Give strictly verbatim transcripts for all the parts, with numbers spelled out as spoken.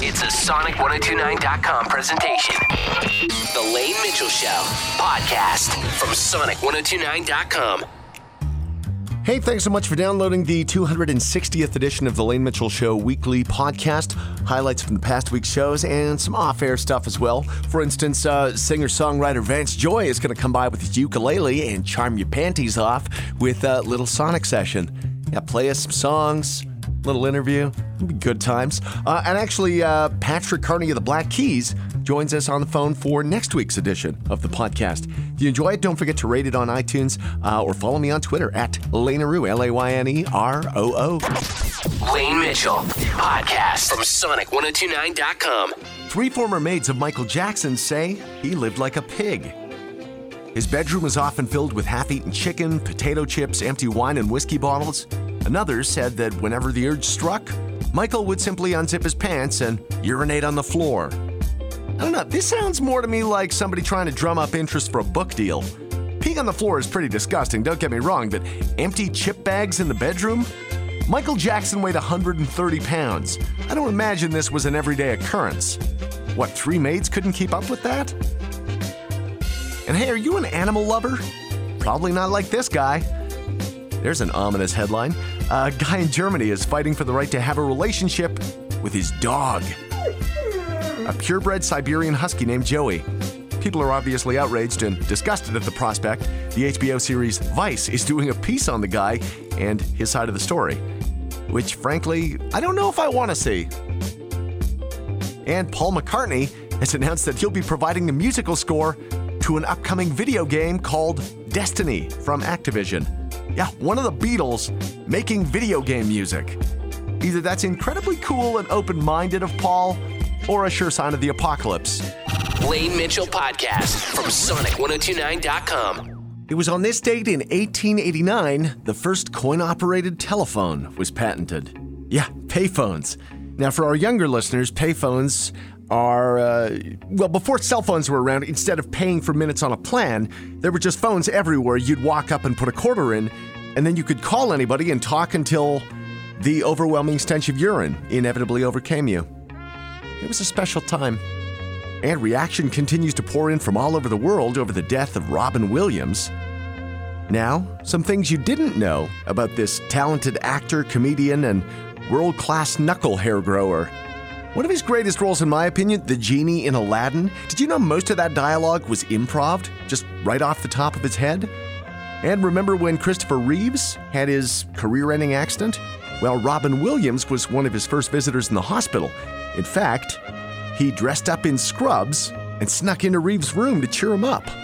It's a Sonic ten twenty-nine dot com presentation. The Lane Mitchell Show podcast from Sonic ten twenty-nine dot com. Hey, thanks so much for downloading the two hundred sixtieth edition of the Lane Mitchell Show weekly podcast. Highlights from the past week's shows and some off-air stuff as well. For instance, uh, singer-songwriter Vance Joy is going to come by with his ukulele and charm your panties off with a little Sonic session. Yeah, play us some songs, little interview, it'll be good times. Uh, and actually, uh, Patrick Carney of the Black Keys joins us on the phone for next week's edition of the podcast. If you enjoy it, don't forget to rate it on iTunes uh, or follow me on Twitter at Laneroo, L A Y N E R O O. Lane Mitchell podcast from Sonic ten twenty-nine dot com. Three former maids of Michael Jackson say he lived like a pig. His bedroom was often filled with half-eaten chicken, potato chips, empty wine, and whiskey bottles. Another said that whenever the urge struck, Michael would simply unzip his pants and urinate on the floor. I don't know, this sounds more to me like somebody trying to drum up interest for a book deal. Peeing on the floor is pretty disgusting, don't get me wrong, but empty chip bags in the bedroom? Michael Jackson weighed one hundred thirty pounds. I don't imagine this was an everyday occurrence. What, three maids couldn't keep up with that? And hey, are you an animal lover? Probably not like this guy. There's an ominous headline. A guy in Germany is fighting for the right to have a relationship with his dog. A purebred Siberian husky named Joey. People are obviously outraged and disgusted at the prospect. The H B O series Vice is doing a piece on the guy and his side of the story, which, frankly, I don't know if I want to see. And Paul McCartney has announced that he'll be providing the musical score to an upcoming video game called Destiny from Activision. Yeah, one of the Beatles making video game music. Either that's incredibly cool and open-minded of Paul, or a sure sign of the apocalypse. Lane Mitchell podcast from Sonic ten twenty-nine dot com. It was on this date in eighteen eighty-nine, the first coin-operated telephone was patented. Yeah, payphones. Now, for our younger listeners, payphones are, uh, well, before cell phones were around, instead of paying for minutes on a plan, there were just phones everywhere. You'd walk up and put a quarter in, and then you could call anybody and talk until the overwhelming stench of urine inevitably overcame you. It was a special time. And reaction continues to pour in from all over the world over the death of Robin Williams. Now, some things you didn't know about this talented actor, comedian, and world-class knuckle hair grower. One of his greatest roles, in my opinion, the genie in Aladdin. Did you know most of that dialogue was improv, just right off the top of his head? And remember when Christopher Reeves had his career-ending accident? Well, Robin Williams was one of his first visitors in the hospital. In fact, he dressed up in scrubs and snuck into Reeves' room to cheer him up.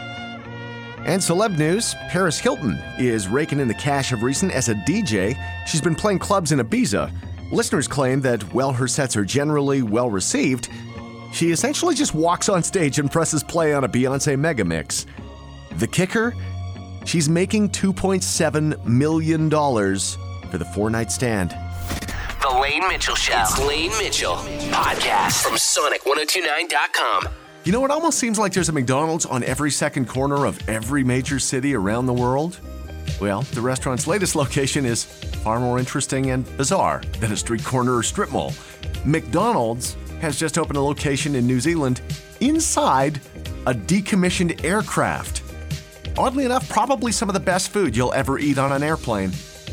And celeb news, Paris Hilton is raking in the cash of recent as a D J. She's been playing clubs in Ibiza. Listeners claim that while her sets are generally well received, she essentially just walks on stage and presses play on a Beyonce mega mix. The kicker? She's making two point seven million dollars for the four-night stand. The Lane Mitchell Show. It's Lane Mitchell podcast from Sonic ten twenty-nine dot com. You know, it almost seems like there's a McDonald's on every second corner of every major city around the world. Well, the restaurant's latest location is far more interesting and bizarre than a street corner or strip mall. McDonald's has just opened a location in New Zealand inside a decommissioned aircraft. Oddly enough, probably some of the best food you'll ever eat on an airplane.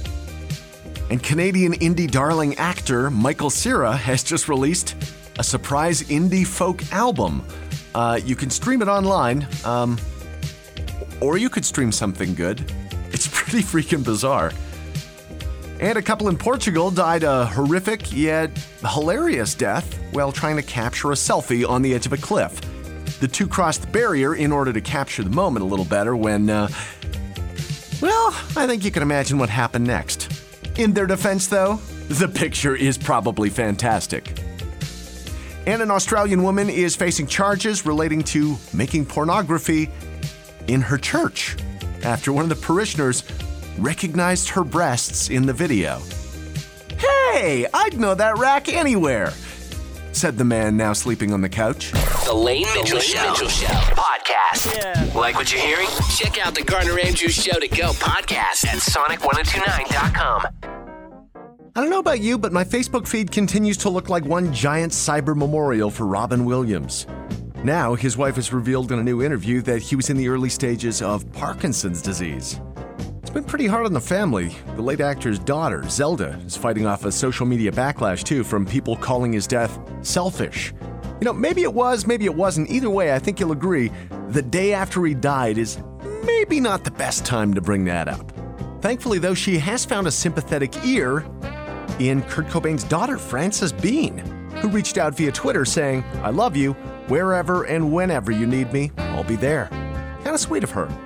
And Canadian indie darling actor Michael Cera has just released a surprise indie folk album. Uh, you can stream it online, um, or you could stream something good. It's pretty freaking bizarre. And a couple in Portugal died a horrific yet hilarious death while trying to capture a selfie on the edge of a cliff. The two crossed the barrier in order to capture the moment a little better when, uh, well, I think you can imagine what happened next. In their defense, though, the picture is probably fantastic. And an Australian woman is facing charges relating to making pornography in her church after one of the parishioners recognized her breasts in the video. "Hey, I'd know that rack anywhere," said the man now sleeping on the couch. The Lane Mitchell, the Lane Show. Mitchell Show podcast. Yeah. Like what you're hearing? Check out the Gardner Andrews Show to Go podcast at Sonic ten twenty-nine dot com. I don't know about you, but my Facebook feed continues to look like one giant cyber memorial for Robin Williams. Now, his wife has revealed in a new interview that he was in the early stages of Parkinson's disease. It's been pretty hard on the family. The late actor's daughter, Zelda, is fighting off a social media backlash, too, from people calling his death selfish. You know, maybe it was, maybe it wasn't. Either way, I think you'll agree, the day after he died is maybe not the best time to bring that up. Thankfully, though, she has found a sympathetic ear in Kurt Cobain's daughter, Frances Bean, who reached out via Twitter saying, "I love you. Wherever and whenever you need me, I'll be there." Kind of sweet of her.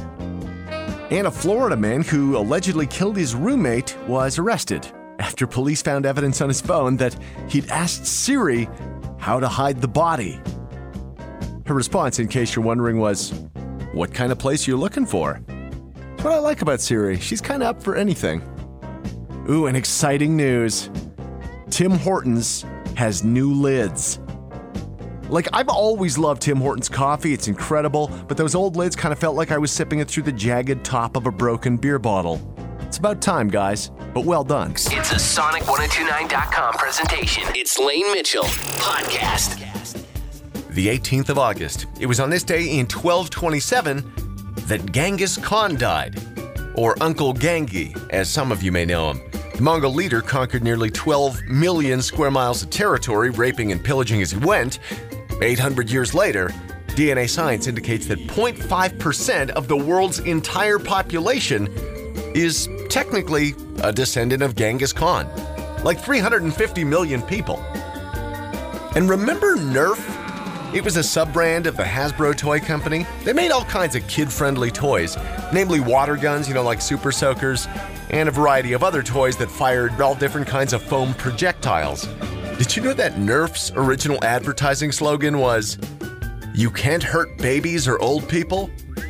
And a Florida man who allegedly killed his roommate was arrested after police found evidence on his phone that he'd asked Siri how to hide the body. Her response, in case you're wondering, was, "What kind of place are you looking for?" That's what I like about Siri. She's kind of up for anything. Ooh, and exciting news. Tim Hortons has new lids. Like, I've always loved Tim Hortons coffee. It's incredible, but those old lids kind of felt like I was sipping it through the jagged top of a broken beer bottle. It's about time, guys, but well done. It's a Sonic ten twenty-nine dot com presentation. It's Lane Mitchell Podcast. The eighteenth of August. It was on this day in twelve twenty-seven that Genghis Khan died, or Uncle Genghis, as some of you may know him. The Mongol leader conquered nearly twelve million square miles of territory, raping and pillaging as he went. eight hundred years later, D N A science indicates that zero point five percent of the world's entire population is technically a descendant of Genghis Khan, like three hundred fifty million people. And remember Nerf? It was a sub-brand of the Hasbro toy company. They made all kinds of kid-friendly toys, namely water guns, you know, like Super Soakers, and a variety of other toys that fired all different kinds of foam projectiles. Did you know that Nerf's original advertising slogan was, "You can't hurt babies or old people"?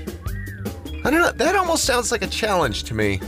I don't know, that almost sounds like a challenge to me.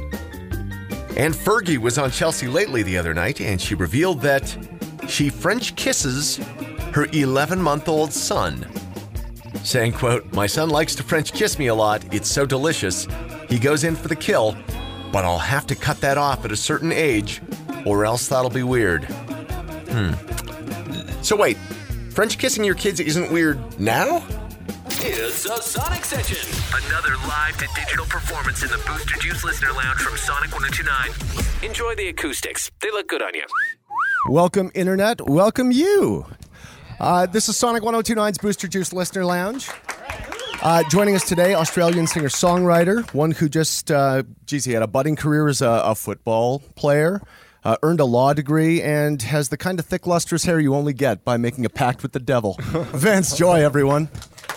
And Fergie was on Chelsea Lately the other night, and she revealed that she French kisses her eleven-month-old son, saying, quote, "My son likes to French kiss me a lot. It's so delicious. He goes in for the kill, but I'll have to cut that off at a certain age, or else that'll be weird." Hmm. So wait, French kissing your kids isn't weird now? It's a Sonic Session. Another live to digital performance in the Booster Juice Listener Lounge from Sonic ten twenty-nine. Enjoy the acoustics. They look good on you. Welcome, Internet. Welcome, you. Uh, this is Sonic ten twenty-nine's Booster Juice Listener Lounge. Uh, joining us today, Australian singer-songwriter, one who just, uh, geez, he had a budding career as a, a football player, uh, earned a law degree, and has the kind of thick, lustrous hair you only get by making a pact with the devil. Vance Joy, everyone.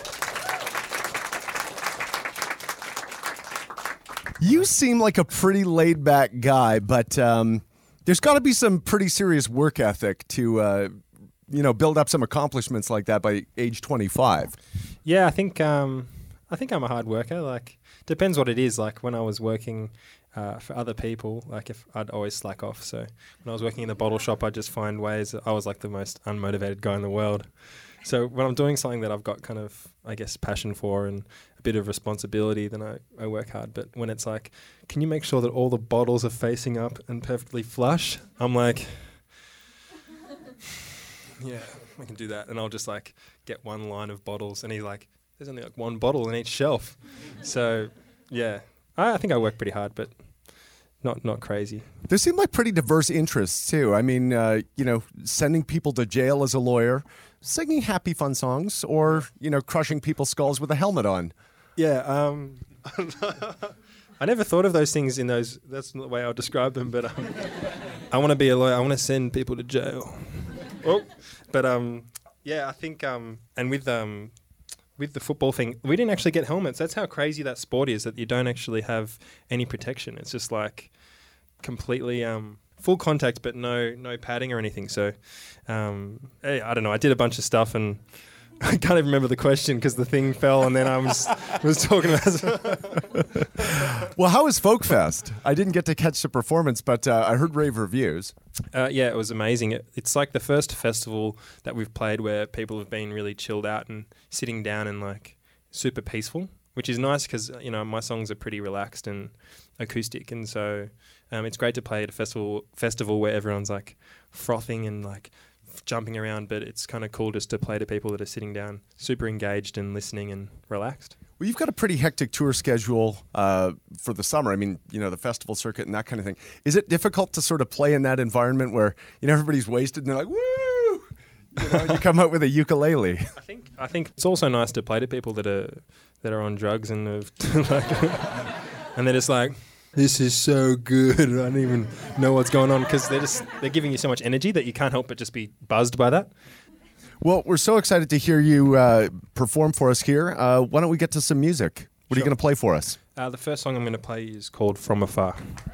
You seem like a pretty laid-back guy, but um, there's got to be some pretty serious work ethic to, uh, you know, build up some accomplishments like that by age twenty-five. Yeah, I think um, I think I'm a hard worker. Like, depends what it is. Like when I was working uh, for other people, like if I'd always slack off. So when I was working in the bottle shop, I'd just find ways. I was like the most unmotivated guy in the world. So when I'm doing something that I've got kind of, I guess, passion for and a bit of responsibility, then I, I work hard. But when it's like, can you make sure that all the bottles are facing up and perfectly flush? I'm like, yeah, I can do that. And I'll just like get one line of bottles. And he's like, there's only like one bottle in each shelf. So yeah, I, I think I work pretty hard, but not not crazy. There seem like pretty diverse interests too. I mean, uh, you know, sending people to jail as a lawyer, singing happy fun songs, or, you know, crushing people's skulls with a helmet on. Yeah, um, I never thought of those things in those, that's not the way I would describe them, but um, I want to be a lawyer. I want to send people to jail. Oh, but um, yeah, I think, um, and with um, with the football thing, we didn't actually get helmets. That's how crazy that sport is, that you don't actually have any protection. It's just like completely um, full contact, but no no padding or anything. So, um, hey, I don't know. I did a bunch of stuff, and I can't even remember the question because the thing fell, and then I was was talking about. Well, how was Folk Fest? I didn't get to catch the performance, but uh, I heard rave reviews. Uh, yeah, it was amazing. It, it's like the first festival that we've played where people have been really chilled out and sitting down and like super peaceful, which is nice because, you know, my songs are pretty relaxed and acoustic, and so Um, it's great to play at a festival festival where everyone's like frothing and like f- jumping around, but it's kind of cool just to play to people that are sitting down, super engaged and listening and relaxed. Well, you've got a pretty hectic tour schedule uh, for the summer. I mean, you know, the festival circuit and that kind of thing. Is it difficult to sort of play in that environment where, you know, everybody's wasted and they're like, woo! You know, you come out with a ukulele. I think I think it's also nice to play to people that are that are on drugs and have, like, and they're just like, this is so good. I don't even know what's going on, because they're just they're giving you so much energy that you can't help but just be buzzed by that. Well, we're so excited to hear you uh, perform for us here. Uh, why don't we get to some music? What sure. are you going to play for us? Uh, the first song I'm going to play is called From Afar.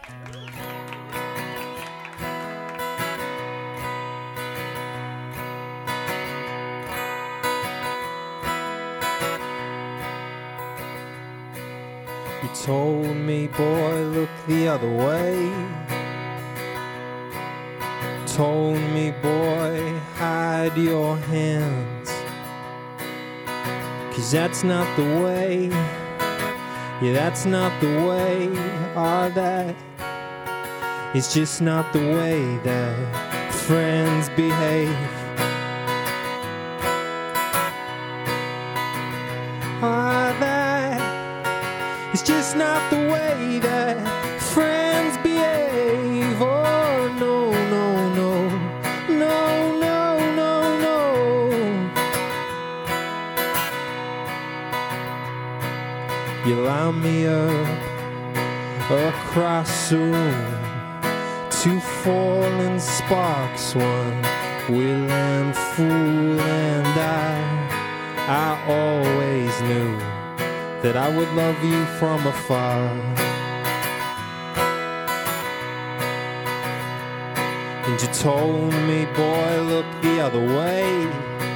You told me, boy, look the other way. Told me, boy, hide your hands. 'Cause that's not the way. Yeah, that's not the way. Or that is just not the way that friends behave. Or that is just not the way that friends behave. Oh, no, no, no, no, no, no, no. You line me up across the room, two falling sparks, one willing fool, and I, I always knew that I would love you from afar. And you told me, boy, look the other way.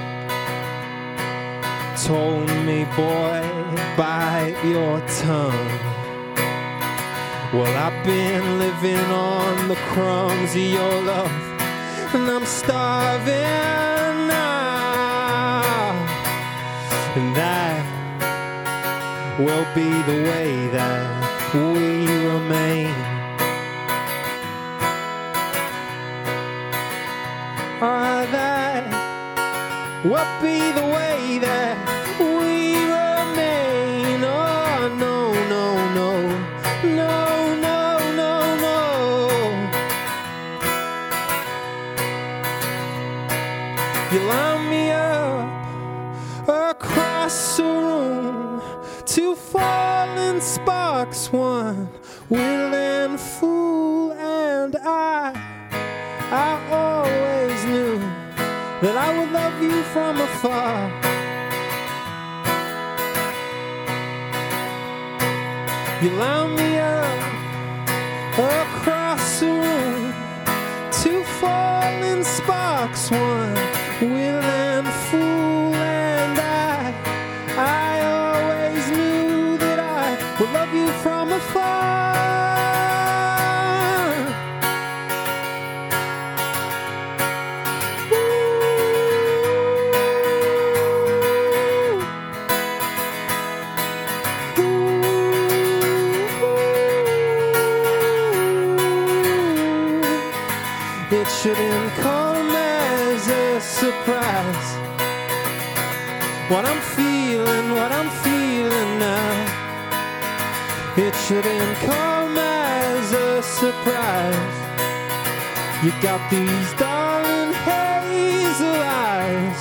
Told me, boy, bite your tongue. Well, I've been living on the crumbs of your love, and I'm starving now. And that will be the way that we remain. Or that will be the way that we remain. Oh, no, no, no, no, no, no, no. You line me up across the room, two falling sparks, one willing fool, and I, I always knew that I would love you from afar. You line me up across the room, two falling sparks, one willing fool, and I, I always knew that I would love you from afar. It shouldn't come as a surprise. What I'm feeling, what I'm feeling now. It shouldn't come as a surprise. You got these darling hazel eyes.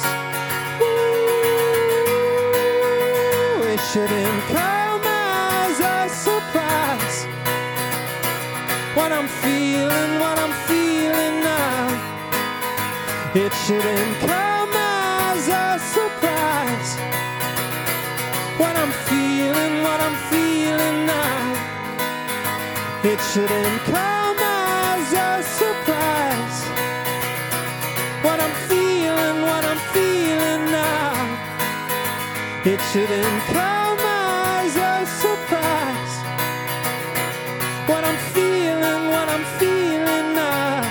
Ooh, it shouldn't come as a surprise. What I'm feeling, what I'm feeling now. It shouldn't come as a surprise. What I'm feeling, what I'm feeling now. It shouldn't come as a surprise. What I'm feeling, what I'm feeling now. It shouldn't come as a surprise. What I'm feeling, what I'm feeling now.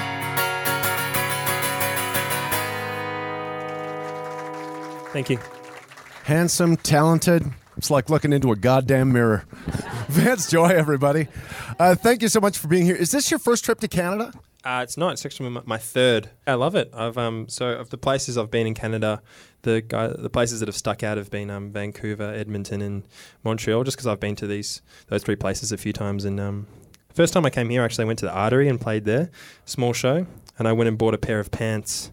Thank you. Handsome, talented. It's like looking into a goddamn mirror. Vance Joy, everybody. Uh, thank you so much for being here. Is this your first trip to Canada? Uh, it's not. It's actually my, my third. I love it. I've um so of the places I've been in Canada, the guy, the places that have stuck out have been um Vancouver, Edmonton, and Montreal. Just because I've been to these those three places a few times. And um, first time I came here, actually I went to the Artery and played there, small show, and I went and bought a pair of pants.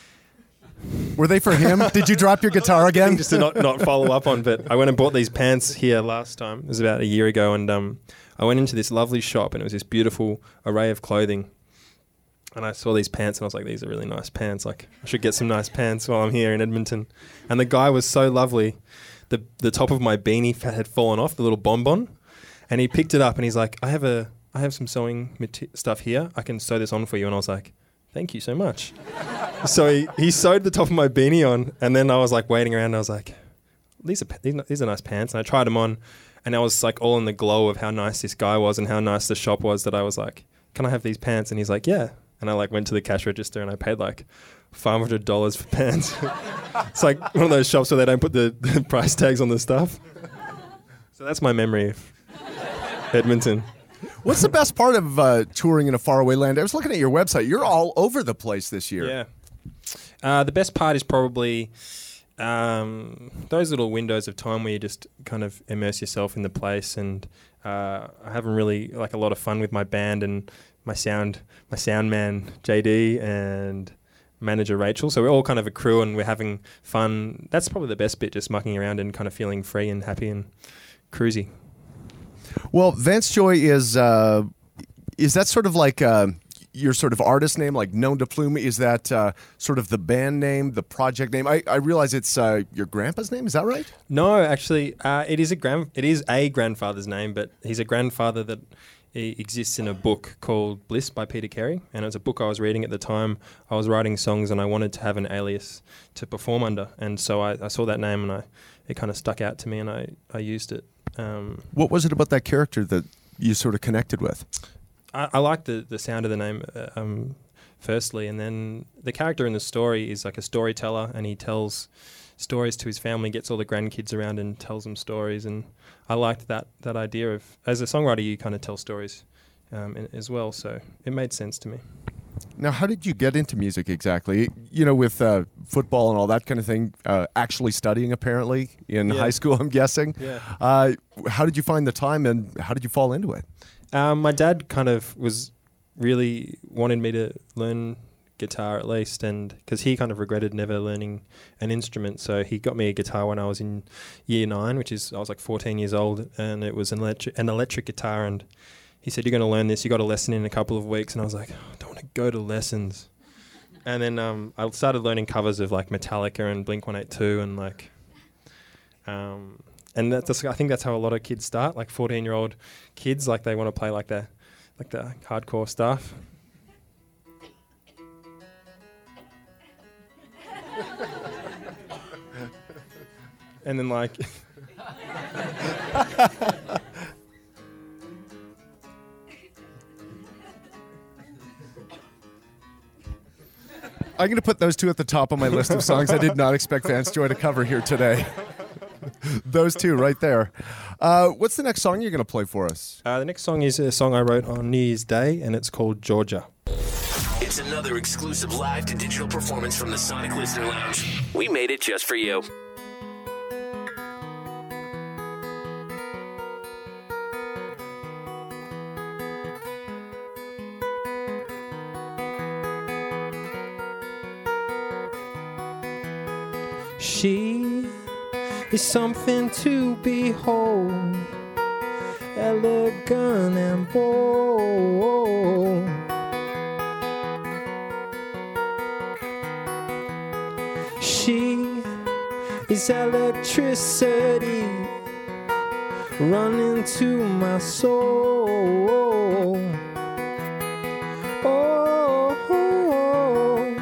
Were they for him? Did you drop your guitar again? Just to not, not follow up on, but I went and bought these pants here last time. It was about a year ago, and um, I went into this lovely shop, and it was this beautiful array of clothing. And I saw these pants, and I was like, these are really nice pants. Like, I should get some nice pants while I'm here in Edmonton. And the guy was so lovely. The the top of my beanie fat had fallen off, the little bonbon. And he picked it up, and he's like, I have a I have some sewing mati- stuff here. I can sew this on for you. And I was like, thank you so much. So he, he sewed the top of my beanie on, and then I was like waiting around, and I was like, these are these are, these are nice pants. And I tried them on, and I was like all in the glow of how nice this guy was and how nice the shop was that I was like, can I have these pants? And he's like, yeah. And I like went to the cash register and I paid like five hundred dollars for pants. It's like one of those shops where they don't put the, the price tags on the stuff. So that's my memory of Edmonton. What's the best part of uh, touring in a faraway land? I was looking at your website. You're all over the place this year. Yeah. Uh, the best part is probably um, those little windows of time where you just kind of immerse yourself in the place. And uh, I having really like a lot of fun with my band and my sound, my sound man J D and manager Rachel. So we're all kind of a crew and we're having fun. That's probably the best bit, just mucking around and kind of feeling free and happy and cruisy. Well, Vance Joy is uh, is that sort of like uh, your sort of artist name, like Known to Plume? Is that uh, sort of the band name, the project name? I, I realize it's uh, your grandpa's name. Is that right? No, actually, uh, it is a grand. It is a grandfather's name, but he's a grandfather that It exists in a book called Bliss by Peter Carey, and it was a book I was reading at the time. I was writing songs and I wanted to have an alias to perform under, and so I, I saw that name and I it kind of stuck out to me and I, I used it. Um, what was it about that character that you sort of connected with? I, I like the, the sound of the name uh, um, firstly, and then the character in the story is like a storyteller and he tells stories to his family, gets all the grandkids around and tells them stories, and I liked that that idea of, as a songwriter, you kind of tell stories um, in, as well, so it made sense to me. Now, how did you get into music exactly? You know, with uh, football and all that kind of thing, uh, actually studying apparently in yeah. high school, I'm guessing. Yeah. Uh, how did you find the time and how did you fall into it? Um, my dad kind of was really wanted me to learn guitar at least, and because he kind of regretted never learning an instrument, so he got me a guitar when I was in year nine, which is I was like fourteen years old, and it was an electric an electric guitar, and he said, you're going to learn this, you got a lesson in a couple of weeks, and I was like, oh, I don't want to go to lessons. And then um, I started learning covers of like Metallica and Blink one eighty-two and like um, and that's I think that's how a lot of kids start, like fourteen year old kids, like they want to play like the like the hardcore stuff. And then like I'm going to put those two at the top of my list of songs I did not expect Vance Joy to cover here today. Those two right there. Uh, what's the next song you're going to play for us? Uh, the next song is a song I wrote on New Year's Day, and it's called Georgia. It's another exclusive live to digital performance from the Sonic Listener Lounge. We made it just for you. She is something to behold, elegant and bold. She is electricity running to my soul. Oh, oh, oh.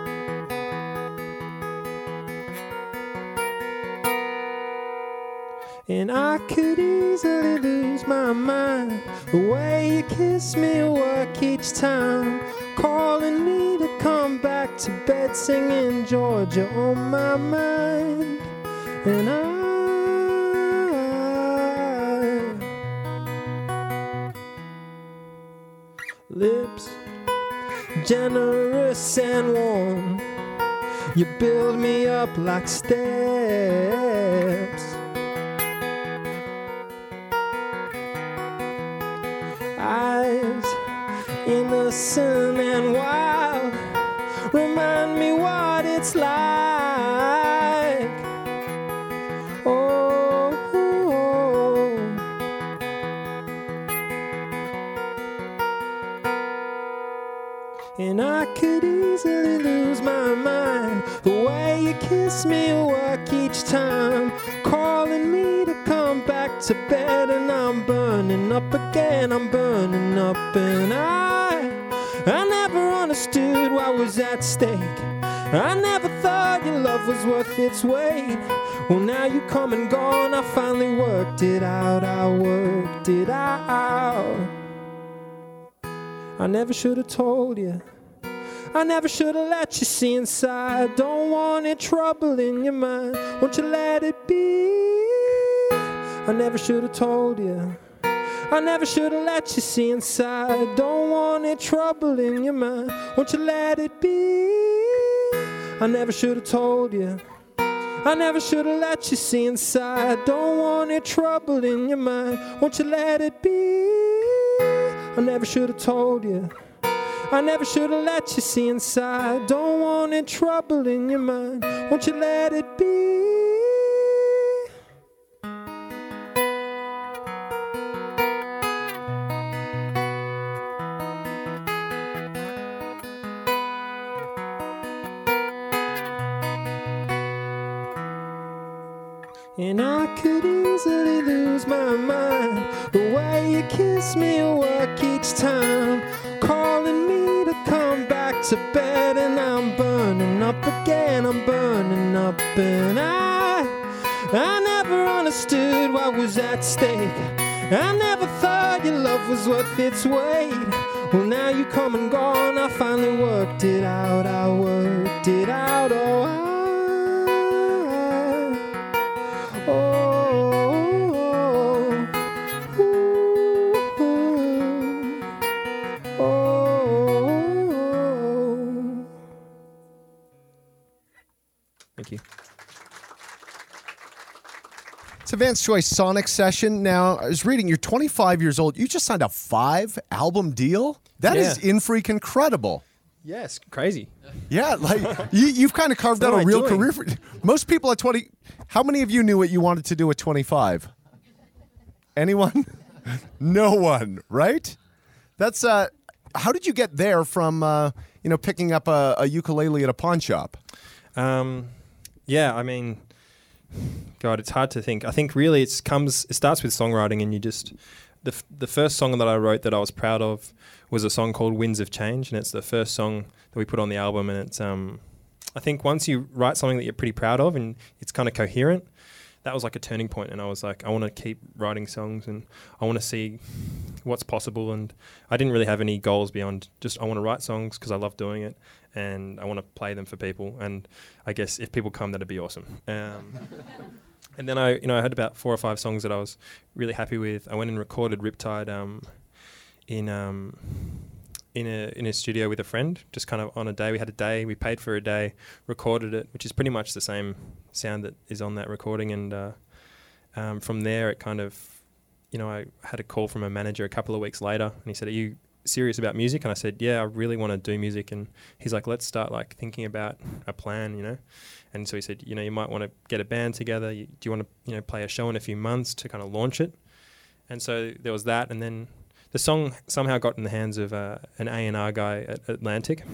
And I could easily lose my mind. The way you kiss me work each time, calling me to come back to bed, singing Georgia on my mind. And I generous and warm. You build me up like steps. Eyes innocent and wild, remind me what it's like. Oh, oh, oh. And I could easily lose my mind. The way you kiss me work each time, calling me to come back to bed, and I'm burning up again, I'm burning up. And I, I never understood what was at stake. I never thought your love was worth its weight. Well, now you come and gone, I finally worked it out, I worked it out. I never should have told you, I never should have let you see inside. Don't want any trouble in your mind, won't you let it be? I never should have told you, I never should have let you see inside. Don't want any trouble in your mind, won't you let it be? I never should have told you, I never should have let you see inside. Don't want any trouble in your mind, won't you let it be? I never should have told you, I never should have let you see inside. Don't want any trouble in your mind, won't you let it be? And I could easily lose my mind. The way you kiss me work each time, calling me to come back to bed, and I'm burning up again, I'm burning up. And I, I never understood what was at stake. I never thought your love was worth its weight. Well, now you come and gone, I finally worked it out, I worked it out, oh, I Advanced Choice Sonic Session. Now, I was reading, you're twenty-five years old. You just signed a five-album deal? That Yeah. is in-freak incredible. Yes, crazy. Yeah, like, you, you've kind of carved What out am a I real doing? career. For, most people at twenty... How many of you knew what you wanted to do at twenty-five? Anyone? No one, right? That's, uh... How did you get there from, uh, you know, picking up a, a ukulele at a pawn shop? Um, yeah, I mean... God, it's hard to think. I think really it comes. It starts with songwriting, and you just the f- the first song that I wrote that I was proud of was a song called "Winds of Change," and it's the first song that we put on the album. And it's um, I think once you write something that you're pretty proud of and it's kind of coherent, that was like a turning point. And I was like, I want to keep writing songs, and I want to see what's possible. And I didn't really have any goals beyond just I want to write songs because I love doing it, and I want to play them for people. And I guess if people come, that'd be awesome. Um, and then I, you know, I had about four or five songs that I was really happy with. I went and recorded Riptide um, in um, in a in a studio with a friend, just kind of on a day. We had a day, we paid for a day, recorded it, which is pretty much the same sound that is on that recording. And uh, um, from there, it kind of, you know, I had a call from a manager a couple of weeks later, and he said, "Are you serious about music?" And I said, "Yeah, I really want to do music." And he's like, "Let's start like thinking about a plan, you know." And so he said, "You know, you might want to get a band together. You, do you want to, you know, play a show in a few months to kind of launch it?" And so there was that, and then the song somehow got in the hands of uh, an A and R guy at Atlantic.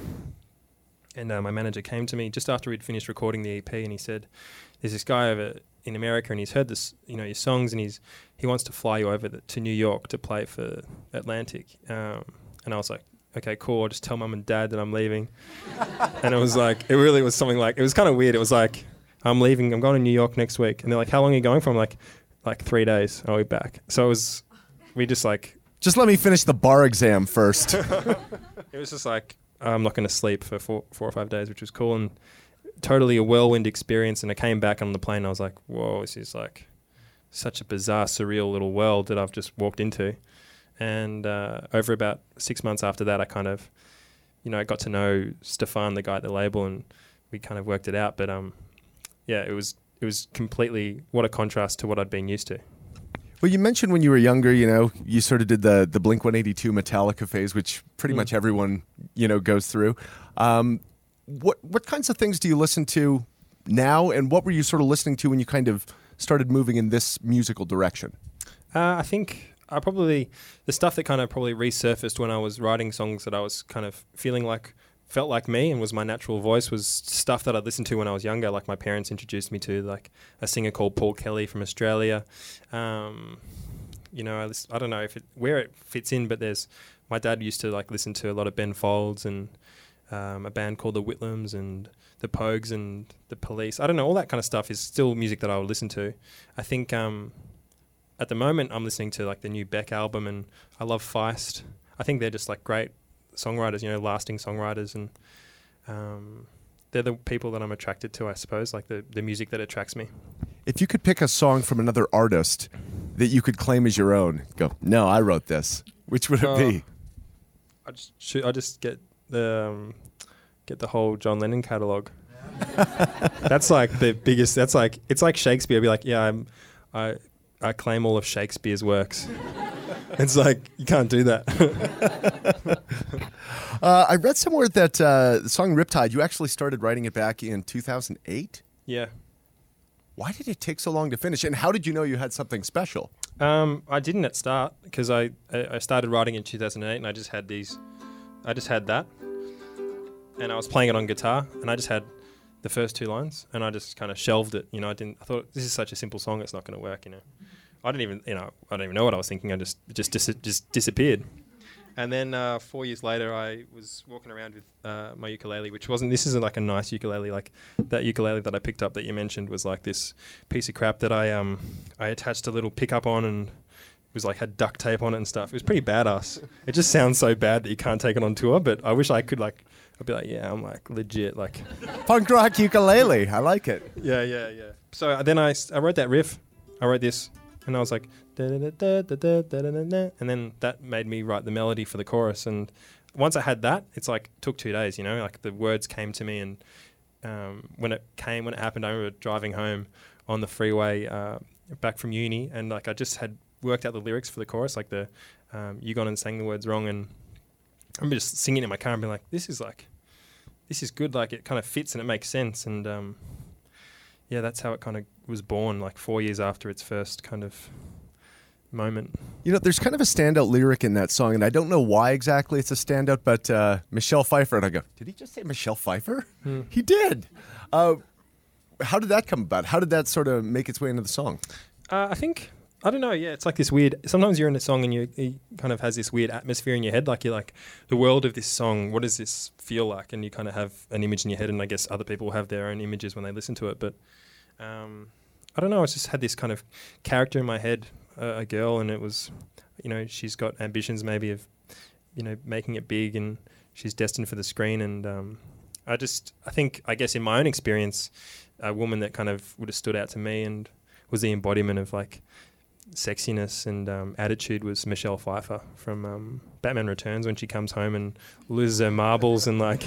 And uh, my manager came to me just after we'd finished recording the E P, and he said, "There's this guy over in America, and he's heard this, you know, your songs, and he's he wants to fly you over the, to New York to play for Atlantic." Um, and I was like, "Okay, cool. I'll just tell mum and dad that I'm leaving." And it was like, it really was something like, it was kind of weird. It was like, I'm leaving. I'm going to New York next week, and they're like, "How long are you going for?" I'm like, like three days. I'll be back. So it was, we just like, just let me finish the bar exam first. it was just like, I'm not going to sleep for four, four or five days, which was cool, and totally a whirlwind experience. And I came back on the plane, and I was like, whoa, this is like such a bizarre, surreal little world that I've just walked into. And uh, over about six months after that, I kind of you know, I got to know Stefan, the guy at the label, and we kind of worked it out. But um, yeah, it was it was completely what a contrast to what I'd been used to. Well, you mentioned when you were younger, you know, you sort of did the the Blink one eighty-two Metallica phase, which pretty mm. much everyone, you know, goes through. Um, what what kinds of things do you listen to now, and what were you sort of listening to when you kind of started moving in this musical direction? Uh, I think I probably the stuff that kind of probably resurfaced when I was writing songs that I was kind of feeling like felt like me and was my natural voice was stuff that I'd listened to when I was younger, like my parents introduced me to, like a singer called Paul Kelly from Australia. Um, you know, I, listen, I don't know if it, where it fits in, but there's my dad used to like listen to a lot of Ben Folds and um, a band called the Whitlams and the Pogues and the Police. I don't know, all that kind of stuff is still music that I would listen to. I think um, at the moment I'm listening to like the new Beck album, and I love Feist. I think they're just like great songwriters, you know, lasting songwriters, and um, they're the people that I'm attracted to, I suppose, like the, the music that attracts me. If you could pick a song from another artist that you could claim as your own, go, no, I wrote this, which would it uh, be? I just shoot, I just get the um, get the whole John Lennon catalogue. That's like the biggest. That's like it's like Shakespeare. I'd be like, yeah, I'm, I I claim all of Shakespeare's works. It's like you can't do that. uh, I read somewhere that uh, the song Riptide, you actually started writing it back in two thousand eight. Yeah. Why did it take so long to finish? And how did you know you had something special? Um, I didn't at start because I, I I started writing in two thousand eight, and I just had these. I just had that, and I was playing it on guitar, and I just had the first two lines, and I just kind of shelved it. You know, I didn't. I thought this is such a simple song; it's not going to work. You know, I didn't even. You know, I don't even know what I was thinking. I just it just dis- just disappeared. And then uh, four years later, I was walking around with uh, my ukulele, which wasn't. This isn't like a nice ukulele. Like that ukulele that I picked up that you mentioned was like this piece of crap that I um I attached a little pickup on, and it was like had duct tape on it and stuff. It was pretty badass. It just sounds so bad that you can't take it on tour. But I wish I could like. I'd be like, yeah, I'm like legit like punk rock ukulele. I like it. Yeah, yeah, yeah. So uh, then I I wrote that riff. I wrote this. And I was like, da, da, da, da, da, da, da, da, da. And then that made me write the melody for the chorus. And once I had that, it's like took two days, you know, like the words came to me. And um, when it came, when it happened, I remember driving home on the freeway uh, back from uni, and like I just had worked out the lyrics for the chorus, like the um, you gone and sang the words wrong, and I remember just singing in my car and being like, this is like, this is good, like it kind of fits and it makes sense. And um, yeah, that's how it kind of was born, like four years after its first kind of moment. You know, there's kind of a standout lyric in that song, and I don't know why exactly it's a standout, but uh, Michelle Pfeiffer, and I go, did he just say Michelle Pfeiffer? Hmm. He did. Uh, how did that come about? How did that sort of make its way into the song? Uh, I think, I don't know, yeah, it's like this weird, sometimes you're in a song and you, you kind of has this weird atmosphere in your head, like you're like, the world of this song, what does this feel like? And you kind of have an image in your head, and I guess other people have their own images when they listen to it, but um, I don't know, I just had this kind of character in my head, uh, a girl, and it was, you know, she's got ambitions maybe of, you know, making it big, and she's destined for the screen, and um, I just, I think, I guess in my own experience, a woman that kind of would have stood out to me and was the embodiment of like sexiness and um, attitude was Michelle Pfeiffer from um, Batman Returns, when she comes home and loses her marbles and like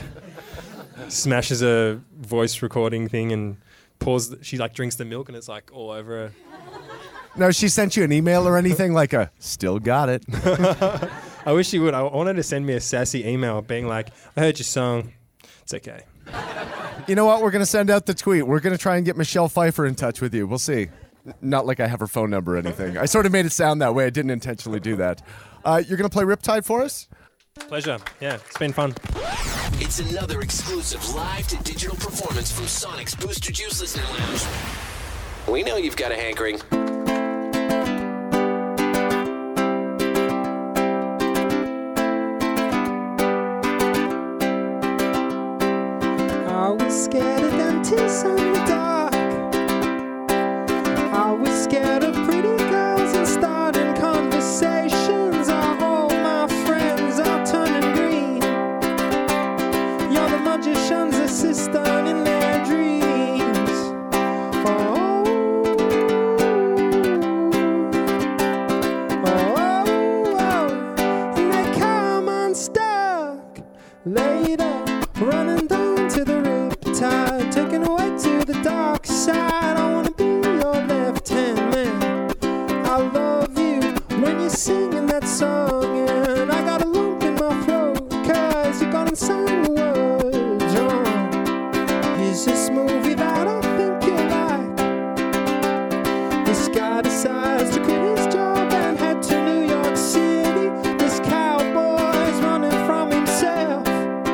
smashes a voice recording thing and pours, the, she like drinks the milk and it's like all over her. No, she sent you an email or anything like a, still got it. I wish she would. I wanted to send me a sassy email being like, I heard your song. It's okay. You know what? We're going to send out the tweet. We're going to try and get Michelle Pfeiffer in touch with you. We'll see. Not like I have her phone number or anything. I sort of made it sound that way. I didn't intentionally do that. Uh, you're going to play Riptide for us? Pleasure. Yeah, it's been fun. It's another exclusive live to digital performance from Sonic's Booster Juice Listener Lounge. We know you've got a hankering. I was scared of dentists in the dark. I was scared of pretty girls and starting conversations. All my friends are turning green. You're the magician's assistant in their dreams. Oh, oh, oh, oh. And they come unstuck. Lay There's this movie that I think you like. This guy decides to quit his job and head to New York City. This cowboy's running from himself.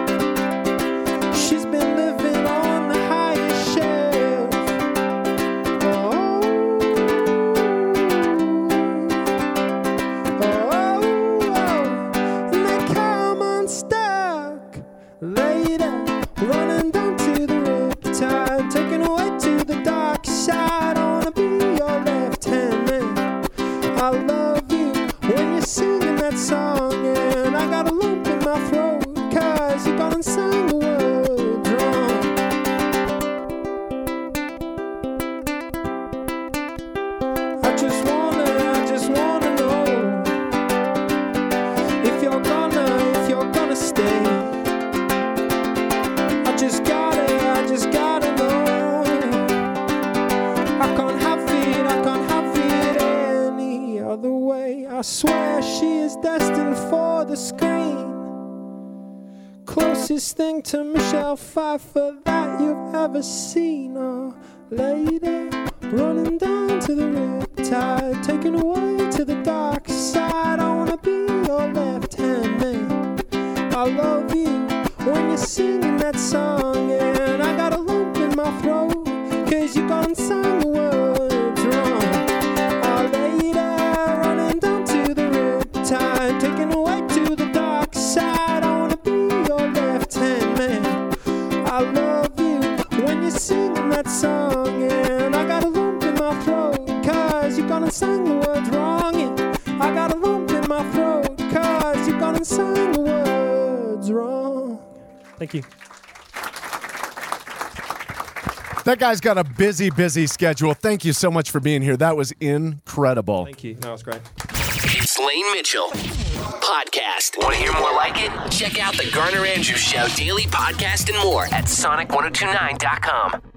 She's been living on the highest shelf. Oh, oh, oh, and they come unstuck later, running down to the riptide, taken away to the dark side. I wanna be your left hand man. I love you when you're singing that song, and I got a lump in my throat, cause you gone and sang the words wrong. I just wanna, I just wanna know if you're gonna, if you're gonna stay. I just gotta, I just gotta know. I can't have it, I can't have it any other way. I swear she is destined for the screen. Closest thing to Michelle Pfeiffer that you've ever seen. Oh, lady, running down to the riptide, taken away to the dark side. I wanna be your left hand man. I love you when you're singing that song, and I got a lump in my throat, cause you gone and sang the words wrong. Oh, lady, running down to the riptide, taken away to the dark side. I wanna be your left hand man. I love you when you're singing that song, and I got a lump in my throat, cause you gone and sang the words wrong. Yeah, I got a lump in my throat, cause you gone and sang the words wrong. Thank you. That guy's got a busy, busy schedule. Thank you so much for being here. That was incredible. Thank you. No, it's great. It's Lane Mitchell Podcast. Want to hear more like it? Check out the Garner Andrews Show daily podcast and more at sonic ten twenty-nine dot com.